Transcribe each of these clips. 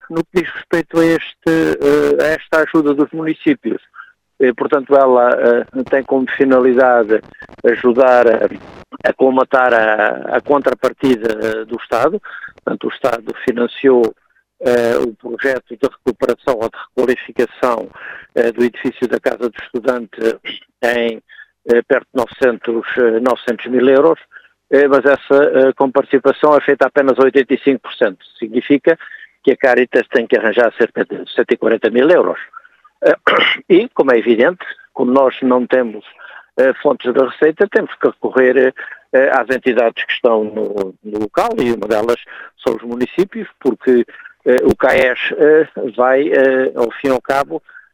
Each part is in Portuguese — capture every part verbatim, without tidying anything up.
no que diz respeito a, este, a esta ajuda dos municípios, portanto ela tem como finalidade ajudar a, a colmatar a, a contrapartida do Estado. Portanto, o Estado financiou Uh, o projeto de recuperação ou de requalificação uh, do edifício da Casa do Estudante em uh, perto de novecentos mil euros, uh, mas essa uh, com participação é feita apenas a oitenta e cinco por cento. Significa que a Caritas tem que arranjar cerca de cento e quarenta mil euros. Uh, e, como é evidente, como nós não temos uh, fontes de receita, temos que recorrer uh, às entidades que estão no, no local, e uma delas são os municípios, porque Uh, o CAES uh, vai, uh, ao fim e ao cabo,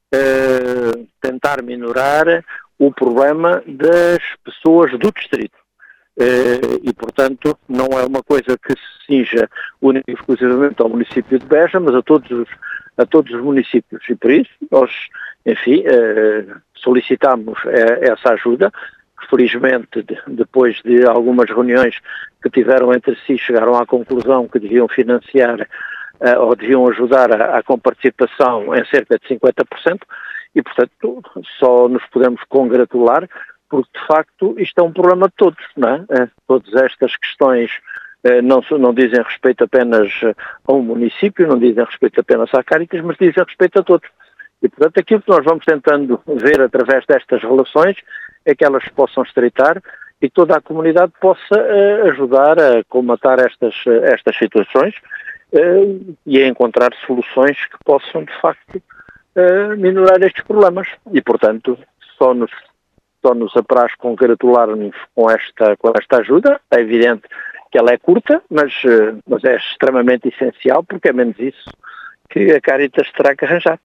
uh, tentar minorar o problema das pessoas do distrito. Uh, e, portanto, não é uma coisa que se cinja única e exclusivamente ao município de Beja, mas a todos os, a todos os municípios. E, por isso, nós, enfim, uh, solicitamos uh, essa ajuda, que felizmente, de, depois de algumas reuniões que tiveram entre si, chegaram à conclusão que deviam financiar Uh, ou deviam ajudar à comparticipação em cerca de cinquenta por cento, e, portanto, só nos podemos congratular, porque, de facto, isto é um problema de todos, não é? Uh, todas estas questões uh, não, não dizem respeito apenas a um município, não dizem respeito apenas à Caritas, mas dizem respeito a todos. E, portanto, aquilo que nós vamos tentando ver através destas relações é que elas possam estreitar e toda a comunidade possa uh, ajudar a colmatar estas, uh, estas situações, Uh, e a encontrar soluções que possam, de facto, uh, minorar estes problemas. E, portanto, só nos, só nos apraz congratular-nos com esta, com esta ajuda. É evidente que ela é curta, mas, uh, mas é extremamente essencial, porque é menos isso que a Caritas terá que arranjar.